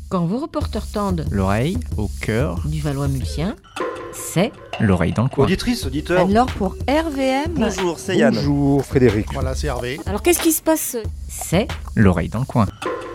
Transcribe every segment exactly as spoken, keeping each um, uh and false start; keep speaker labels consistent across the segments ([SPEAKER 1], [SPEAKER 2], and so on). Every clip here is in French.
[SPEAKER 1] Quand vos reporters tendent
[SPEAKER 2] l'oreille au cœur
[SPEAKER 1] du Valois-Mulsien, c'est
[SPEAKER 2] l'oreille dans le coin.
[SPEAKER 3] Auditrice, auditeur.
[SPEAKER 1] alors pour R V M.
[SPEAKER 3] Bonjour, c'est Yann.
[SPEAKER 4] Bonjour Frédéric.
[SPEAKER 5] Voilà, c'est Hervé.
[SPEAKER 1] Alors qu'est-ce qui se passe? C'est
[SPEAKER 2] L'oreille dans le coin.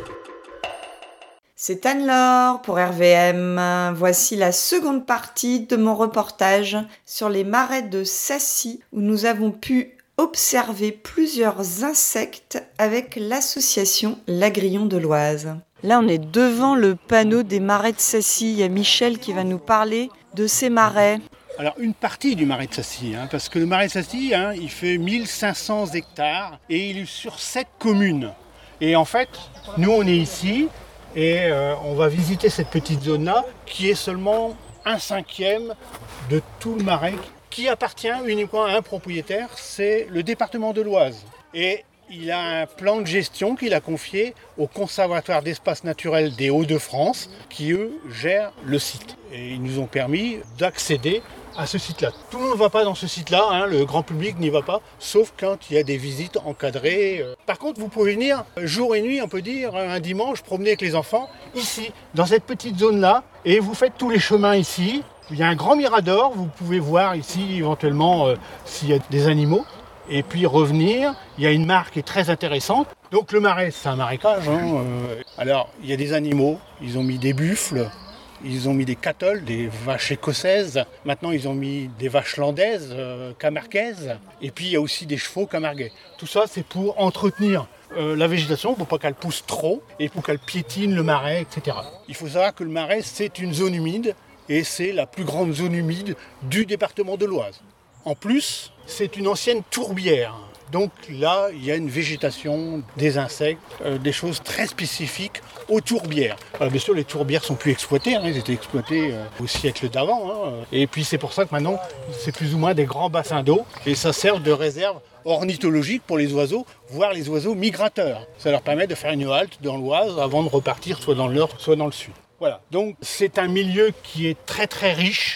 [SPEAKER 6] C'est Anne-Laure pour R V M. Voici la seconde partie de mon reportage sur les marais de Sacy où nous avons pu observer plusieurs insectes avec l'association L'Agrillon de l'Oise. Là, on est devant le panneau des marais de Sacy. Il y a Michel qui va nous parler de ces marais.
[SPEAKER 5] Alors une partie du marais de Sacy, hein, parce que le marais de Sacy, hein, il fait mille cinq cents hectares et il est sur sept communes. Et en fait, nous on est ici et euh, on va visiter cette petite zone-là qui est seulement un cinquième de tout le marais qui appartient uniquement à un propriétaire, c'est le département de l'Oise. Et il a un plan de gestion qu'il a confié au Conservatoire d'espaces naturels des Hauts-de-France qui, eux, gèrent le site. Et ils nous ont permis d'accéder à ce site-là. Tout le monde ne va pas dans ce site-là, hein, le grand public n'y va pas, sauf quand il y a des visites encadrées. Par contre, vous pouvez venir jour et nuit, on peut dire, un dimanche, promener avec les enfants, ici, dans cette petite zone-là, et vous faites tous les chemins ici. Il y a un grand mirador, vous pouvez voir ici éventuellement euh, s'il y a des animaux. Et puis revenir, il y a une mare qui est très intéressante. Donc le marais, c'est un marécage. Hein, euh. Alors, il y a des animaux, ils ont mis des buffles, ils ont mis des cattoles, des vaches écossaises. Maintenant, ils ont mis des vaches landaises, euh, camarguaises. Et puis, il y a aussi des chevaux camarguais. Tout ça, c'est pour entretenir euh, la végétation, pour pas qu'elle pousse trop et pour qu'elle piétine le marais, et cetera. Il faut savoir que le marais, c'est une zone humide et c'est la plus grande zone humide du département de l'Oise. En plus, c'est une ancienne tourbière. Donc là, il y a une végétation, des insectes, euh, des choses très spécifiques aux tourbières. Alors, bien sûr, les tourbières sont plus exploitées, hein, elles étaient exploitées euh, au siècle d'avant. Hein. Et puis c'est pour ça que maintenant, c'est plus ou moins des grands bassins d'eau. Et ça sert de réserve ornithologique pour les oiseaux, voire les oiseaux migrateurs. Ça leur permet de faire une halte dans l'Oise avant de repartir soit dans le nord, soit dans le sud. Voilà, donc c'est un milieu qui est très très riche.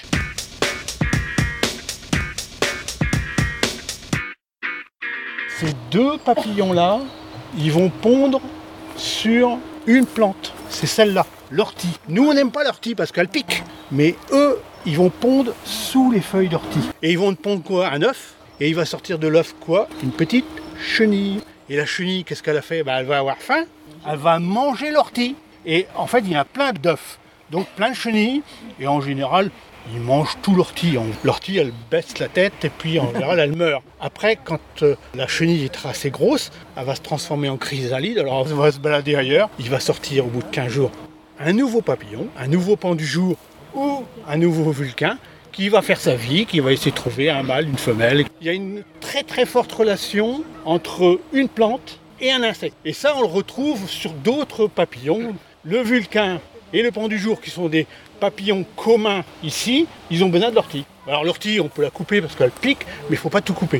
[SPEAKER 5] Ces deux papillons-là, ils vont pondre sur une plante. C'est celle-là, l'ortie. Nous, on n'aime pas l'ortie parce qu'elle pique. Mais eux, ils vont pondre sous les feuilles d'ortie. Et ils vont pondre quoi? Un œuf. Et il va sortir de l'œuf quoi? Une petite chenille. Et la chenille, qu'est-ce qu'elle a fait? Ben, elle va avoir faim. Elle va manger l'ortie. Et en fait, il y a plein d'œufs. Donc plein de chenilles. Et en général, ils mangent tout l'ortie. L'ortie, elle baisse la tête et puis en général, elle meurt. Après, quand euh, la chenille est assez grosse, elle va se transformer en chrysalide. Alors, elle va se balader ailleurs. Il va sortir au bout de quinze jours un nouveau papillon, un nouveau pan du jour ou un nouveau vulcain qui va faire sa vie, qui va essayer de trouver un mâle, une femelle. Il y a une très très forte relation entre une plante et un insecte. Et ça, on le retrouve sur d'autres papillons. Le vulcain et le pan du jour, qui sont des papillons communs ici, ils ont besoin de l'ortie. Alors l'ortie, on peut la couper parce qu'elle pique, mais il ne faut pas tout couper.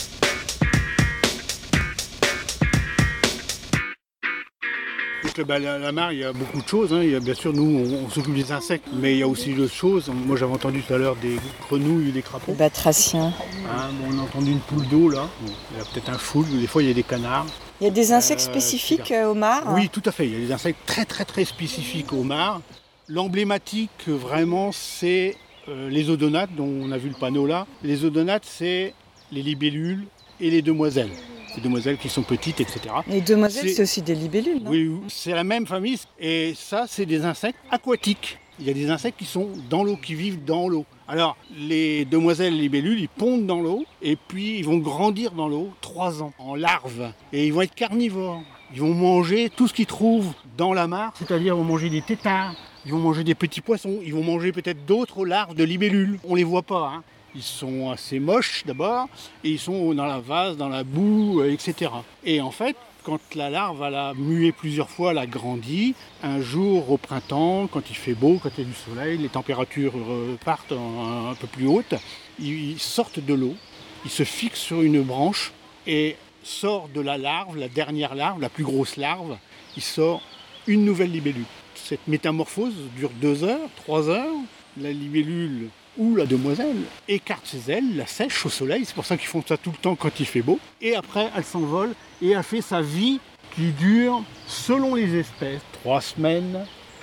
[SPEAKER 5] Donc, bah, la, la mare, il y a beaucoup de choses. Hein. Il y a, bien sûr, nous, on, on s'occupe des insectes, mais il y a aussi d'autres choses. Moi, j'avais entendu tout à l'heure des grenouilles et des crapauds.
[SPEAKER 6] Les batraciens.
[SPEAKER 5] Hein, bon, on a entendu une poule d'eau, là. Bon, il y a peut-être un foule, des fois, il y a des canards.
[SPEAKER 6] Il y a des insectes
[SPEAKER 5] Euh,
[SPEAKER 6] spécifiques euh, aux mares?
[SPEAKER 5] Oui, tout à fait. Il y a des insectes très, très, très spécifiques aux mares. L'emblématique, vraiment, c'est euh, les odonates, dont on a vu le panneau là. Les odonates, c'est les libellules et les demoiselles. Les demoiselles qui sont petites, et cetera.
[SPEAKER 6] Les demoiselles,
[SPEAKER 5] C'est-
[SPEAKER 6] c'est aussi des libellules, non?
[SPEAKER 5] Oui, c'est la même famille. Et ça, c'est des insectes aquatiques. Il y a des insectes qui sont dans l'eau, qui vivent dans l'eau. Alors, les demoiselles et les libellules, ils pondent dans l'eau et puis ils vont grandir dans l'eau trois ans, en larves. Et ils vont être carnivores. Ils vont manger tout ce qu'ils trouvent dans la mare, c'est-à-dire ils vont manger des têtards, ils vont manger des petits poissons, ils vont manger peut-être d'autres larves de libellules. On ne les voit pas, hein. Ils sont assez moches d'abord, et ils sont dans la vase, dans la boue, euh, et cetera. Et en fait, quand la larve elle a mué plusieurs fois, elle a grandi, un jour au printemps, quand il fait beau, quand il y a du soleil, les températures euh, partent un, un peu plus hautes, ils sortent de l'eau, ils se fixent sur une branche et sort de la larve, la dernière larve, la plus grosse larve, il sort une nouvelle libellule. Cette métamorphose dure deux heures, trois heures. La libellule ou la demoiselle écarte ses ailes, la sèche au soleil, c'est pour ça qu'ils font ça tout le temps quand il fait beau. Et après, elle s'envole et elle fait sa vie qui dure, selon les espèces, trois semaines,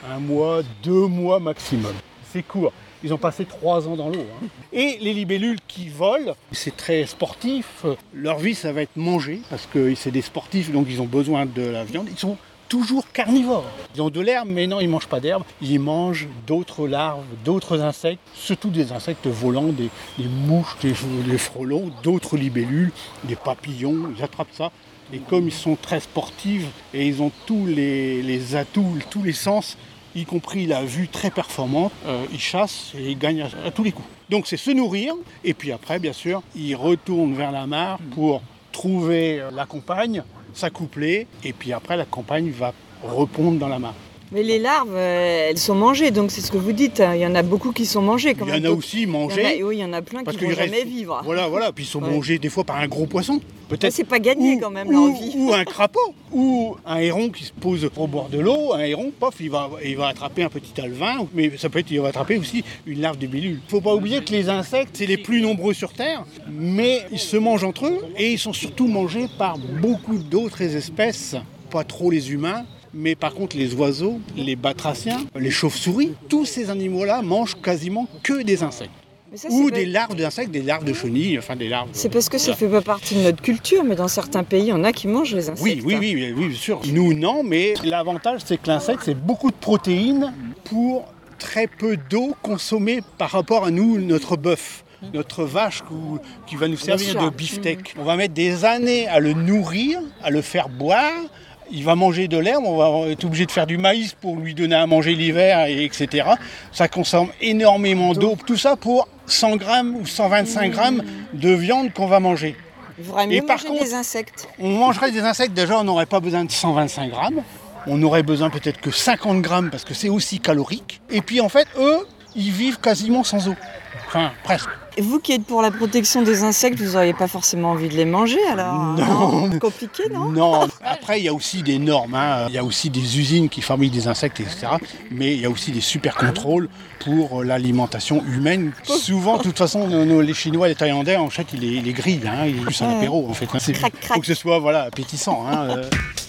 [SPEAKER 5] un mois, deux mois maximum. C'est court. Ils ont passé trois ans dans l'eau. Hein. Et les libellules qui volent, c'est très sportif. Leur vie, ça va être manger, parce que c'est des sportifs, donc ils ont besoin de la viande. Ils sont toujours carnivores. Ils ont de l'herbe, mais non, ils ne mangent pas d'herbe. Ils mangent d'autres larves, d'autres insectes, surtout des insectes volants, des, des mouches, des, des frelons, d'autres libellules, des papillons. Ils attrapent ça. Et comme ils sont très sportifs et ils ont tous les, les atouts, tous les sens, y compris la vue très performante, euh, ils chassent et ils gagnent à, à tous les coups. Donc c'est se nourrir, et puis après, bien sûr, ils retournent vers la mare pour trouver la compagne, s'accoupler, et puis après, la compagne va repondre dans la mare.
[SPEAKER 6] Mais les larves, euh, elles sont mangées, donc c'est ce que vous dites. Il y en a beaucoup qui sont mangées quand
[SPEAKER 5] Il y
[SPEAKER 6] même.
[SPEAKER 5] en a aussi mangées.
[SPEAKER 6] Il y en a, oui, il y en a plein qui ne vont jamais vivre.
[SPEAKER 5] Voilà, voilà. Puis ils sont
[SPEAKER 6] Ouais.
[SPEAKER 5] mangés des fois par un gros poisson. Peut-être.
[SPEAKER 6] Ouais, c'est pas gagné
[SPEAKER 5] ou,
[SPEAKER 6] quand même
[SPEAKER 5] ou,
[SPEAKER 6] leur vie.
[SPEAKER 5] Ou un crapaud, ou un héron qui se pose au bord de l'eau. Un héron, pof, il va, il va attraper un petit alevin, mais ça peut être, il va attraper aussi une larve de libellule. Il ne faut pas oublier que les insectes, c'est les plus nombreux sur Terre, mais ils se mangent entre eux et ils sont surtout mangés par beaucoup d'autres espèces, pas trop les humains. Mais par contre, les oiseaux, les batraciens, les chauves-souris, tous ces animaux-là mangent quasiment que des insectes.
[SPEAKER 6] Mais ça,
[SPEAKER 5] Ou
[SPEAKER 6] c'est
[SPEAKER 5] des
[SPEAKER 6] pas-
[SPEAKER 5] larves d'insectes, des larves de chenilles, enfin des larves.
[SPEAKER 6] C'est parce que ça
[SPEAKER 5] Voilà.
[SPEAKER 6] fait pas partie de notre culture, mais dans certains pays, il y en a qui mangent les insectes.
[SPEAKER 5] Oui, oui, oui, oui, oui, bien sûr. Nous, non, mais l'avantage, c'est que l'insecte, c'est beaucoup de protéines pour très peu d'eau consommée par rapport à nous, notre bœuf. Notre vache ou- qui va nous servir
[SPEAKER 6] sûr.
[SPEAKER 5] de beefsteak. On va mettre des années à le nourrir, à le faire boire. Il va manger de l'herbe, on va être obligé de faire du maïs pour lui donner à manger l'hiver, et etc. Ça consomme énormément d'eau. Tout ça pour cent grammes ou cent vingt-cinq grammes de viande qu'on va manger.
[SPEAKER 6] Il faudrait mieux
[SPEAKER 5] Et par
[SPEAKER 6] manger
[SPEAKER 5] contre-
[SPEAKER 6] des insectes.
[SPEAKER 5] On mangerait des insectes, déjà on n'aurait pas besoin de cent vingt-cinq grammes. On aurait besoin peut-être que cinquante grammes parce que c'est aussi calorique. Et puis en fait, eux, ils vivent quasiment sans eau. Enfin, presque.
[SPEAKER 6] Et vous qui êtes pour la protection des insectes, vous n'auriez pas forcément envie de les manger alors?
[SPEAKER 5] Non.
[SPEAKER 6] C'est compliqué, non?
[SPEAKER 5] Non, après il y a aussi des normes, hein. Il y a aussi des usines qui fabriquent des insectes, et cetera. Mais il y a aussi des super contrôles pour l'alimentation humaine. Souvent, de toute façon, nos- nos- les Chinois, les Thaïlandais, en fait, ils les, ils les grillent, hein. Ils juste un
[SPEAKER 6] Ouais.
[SPEAKER 5] apéro en fait. Il
[SPEAKER 6] Crac, crac.
[SPEAKER 5] faut que ce soit voilà, appétissant. Hein. euh.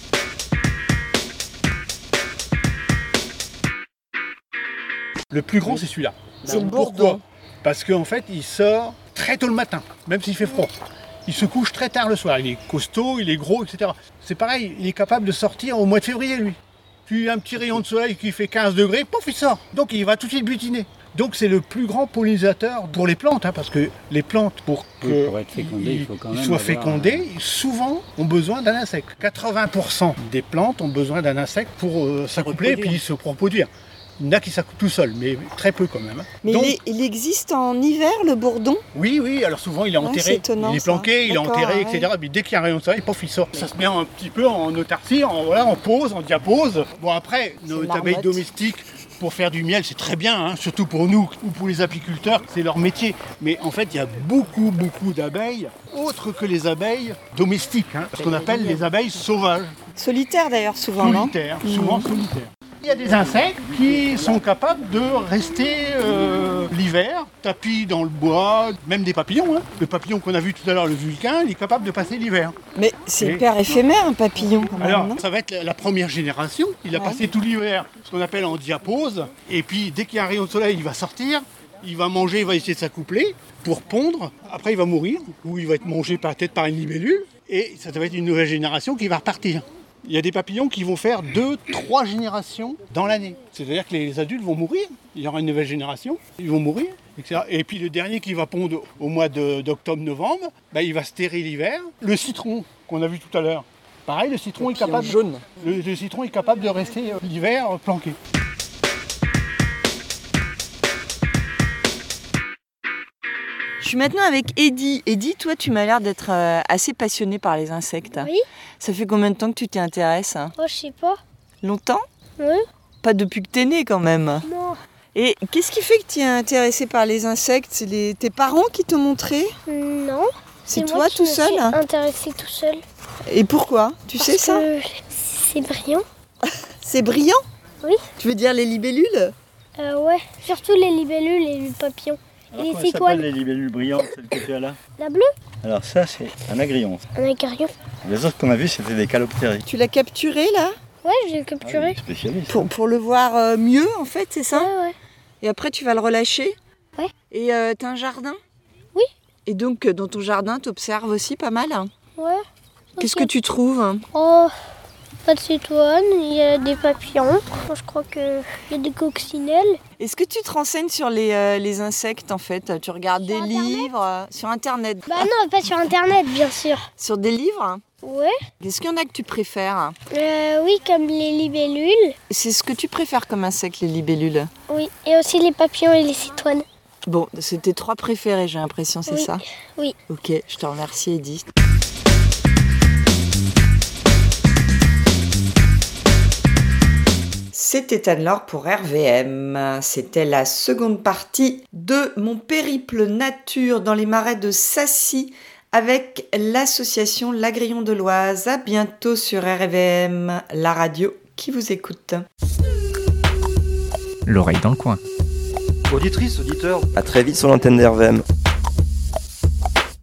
[SPEAKER 5] Le plus grand, c'est celui-là.
[SPEAKER 6] C'est le
[SPEAKER 5] Pourquoi?
[SPEAKER 6] bourdon.
[SPEAKER 5] Parce qu'en fait, il sort très tôt le matin, même s'il fait froid. Il se couche très tard le soir. Il est costaud, il est gros, et cetera. C'est pareil, il est capable de sortir au mois de février, lui. Puis un petit rayon de soleil qui fait quinze degrés, pouf, il sort. Donc il va tout de suite butiner. Donc c'est le plus grand pollinisateur pour les plantes, hein, parce que les plantes, pour
[SPEAKER 3] Oui,
[SPEAKER 5] que
[SPEAKER 3] pour être fécondé, il faut quand même
[SPEAKER 5] soient
[SPEAKER 3] avoir-
[SPEAKER 5] fécondés, souvent ont besoin d'un insecte. quatre-vingts pour cent des plantes ont besoin d'un insecte pour euh, s'accoupler et puis se reproduire. Il y en a qui s'accouplent tout seuls, mais très peu quand même. hein.
[SPEAKER 6] Mais
[SPEAKER 5] Donc,
[SPEAKER 6] il, est- il existe en hiver, le bourdon?
[SPEAKER 5] oui, oui, alors souvent il est
[SPEAKER 6] Ouais,
[SPEAKER 5] enterré,
[SPEAKER 6] c'est étonnant,
[SPEAKER 5] il est
[SPEAKER 6] ça.
[SPEAKER 5] planqué, il est
[SPEAKER 6] D'accord,
[SPEAKER 5] enterré,
[SPEAKER 6] ouais.
[SPEAKER 5] et cetera. Puis dès qu'il y a un rayon de soleil, pof, il sort. Ça se met un petit peu en autarcie, en, voilà, en pause, en diapose. Bon après, nos
[SPEAKER 6] une
[SPEAKER 5] abeilles
[SPEAKER 6] marmotte.
[SPEAKER 5] domestiques, pour faire du miel, c'est très bien, hein, surtout pour nous ou pour les apiculteurs, c'est leur métier. Mais en fait, il y a beaucoup, beaucoup d'abeilles, autres que les abeilles domestiques, hein, ce qu'on appelle les abeilles sauvages,
[SPEAKER 6] Solitaire d'ailleurs, souvent, non?
[SPEAKER 5] solitaires, souvent solitaires. Il y a des insectes qui sont capables de rester euh, l'hiver, tapis dans le bois, même des papillons. Hein. Le papillon qu'on a vu tout à l'heure, le vulcain, il est capable de passer l'hiver.
[SPEAKER 6] Mais c'est
[SPEAKER 5] Et-
[SPEAKER 6] hyper éphémère, un papillon, quand même,
[SPEAKER 5] Alors,
[SPEAKER 6] non?
[SPEAKER 5] ça va être la- la première génération. Il a
[SPEAKER 6] Ouais.
[SPEAKER 5] passé tout l'hiver, ce qu'on appelle en diapose. Et puis, dès qu'il y a un rayon de soleil, il va sortir, il va manger, il va essayer de s'accoupler pour pondre. Après, il va mourir, ou il va être mangé peut-être par une libellule. Et ça va être une nouvelle génération qui va repartir. Il y a des papillons qui vont faire deux, trois générations dans l'année. C'est-à-dire que les adultes vont mourir. Il y aura une nouvelle génération, ils vont mourir, et cetera. Et puis le dernier qui va pondre au mois de- d'octobre-novembre, bah, il va se terrer l'hiver. Le citron qu'on a vu tout à l'heure, pareil, le citron est capable.
[SPEAKER 6] jaune.
[SPEAKER 5] Le, le citron est capable de rester euh, l'hiver euh, planqué.
[SPEAKER 6] Je suis maintenant avec Eddy. Eddy, toi, tu m'as l'air d'être euh, assez passionnée par les insectes.
[SPEAKER 4] Oui.
[SPEAKER 6] Ça fait combien de temps que tu t'y intéresses?
[SPEAKER 4] Oh, je sais pas.
[SPEAKER 6] Longtemps?
[SPEAKER 4] Oui.
[SPEAKER 6] Pas depuis que t'es né, quand même.
[SPEAKER 4] Non.
[SPEAKER 6] Et qu'est-ce qui fait que tu es intéressée par les insectes? C'est les... tes parents qui t'ont montré?
[SPEAKER 4] Non.
[SPEAKER 6] C'est
[SPEAKER 4] moi
[SPEAKER 6] toi
[SPEAKER 4] qui
[SPEAKER 6] tout
[SPEAKER 4] me
[SPEAKER 6] seul?
[SPEAKER 4] suis intéressée tout seul.
[SPEAKER 6] Et pourquoi? Tu sais
[SPEAKER 4] Parce
[SPEAKER 6] ça?
[SPEAKER 4] que c'est brillant.
[SPEAKER 6] C'est brillant?
[SPEAKER 4] Oui.
[SPEAKER 6] Tu veux dire les libellules?
[SPEAKER 4] Euh, ouais. Surtout les libellules et les papillons.
[SPEAKER 3] Alors,
[SPEAKER 4] Et
[SPEAKER 3] comment
[SPEAKER 4] les
[SPEAKER 3] s'appellent
[SPEAKER 4] étoiles.
[SPEAKER 3] les libellules brillantes, celles que tu as là?
[SPEAKER 4] La bleue.
[SPEAKER 3] Alors ça, c'est un agrillon.
[SPEAKER 4] Un acarion.
[SPEAKER 3] Les autres qu'on a vus, c'était des caloptéries.
[SPEAKER 6] Tu l'as capturé là?
[SPEAKER 4] Ouais, j'ai capturé.
[SPEAKER 3] Spécialiste.
[SPEAKER 6] Pour, pour le voir euh, mieux, en fait, c'est ça?
[SPEAKER 4] Ouais, ouais.
[SPEAKER 6] Et après, tu vas le relâcher?
[SPEAKER 4] Ouais.
[SPEAKER 6] Et euh, t'as un jardin?
[SPEAKER 4] Oui.
[SPEAKER 6] Et donc, euh, dans ton jardin, t'observes aussi pas mal?
[SPEAKER 4] Ouais.
[SPEAKER 6] Qu'est-ce
[SPEAKER 4] Ok.
[SPEAKER 6] que tu trouves?
[SPEAKER 4] Oh, pas de citoine, il y a des papillons. Je crois qu'il y a des coccinelles.
[SPEAKER 6] Est-ce que tu te renseignes sur les, euh, les insectes, en fait? Tu regardes
[SPEAKER 4] Sur
[SPEAKER 6] des
[SPEAKER 4] Internet
[SPEAKER 6] livres euh, sur Internet?
[SPEAKER 4] Bah non, pas sur Internet, bien sûr.
[SPEAKER 6] Sur des livres?
[SPEAKER 4] Ouais.
[SPEAKER 6] Est-ce qu'il y en a que tu préfères?
[SPEAKER 4] Euh, oui, comme les libellules.
[SPEAKER 6] C'est ce que tu préfères comme insecte, les libellules?
[SPEAKER 4] Oui. Et aussi les papillons et les citoines.
[SPEAKER 6] Bon, c'est tes trois préférés, j'ai l'impression, c'est
[SPEAKER 4] Oui.
[SPEAKER 6] ça?
[SPEAKER 4] Oui.
[SPEAKER 6] Ok, je te remercie, Edith. C'était Anne-Laure pour R V M. C'était la seconde partie de mon périple nature dans les marais de Sassy avec l'association L'Agrillon de l'Oise. À bientôt sur R V M, la radio qui vous écoute.
[SPEAKER 2] L'oreille dans le coin.
[SPEAKER 7] Auditrice, auditeur,
[SPEAKER 8] À très vite sur l'antenne d'R V M.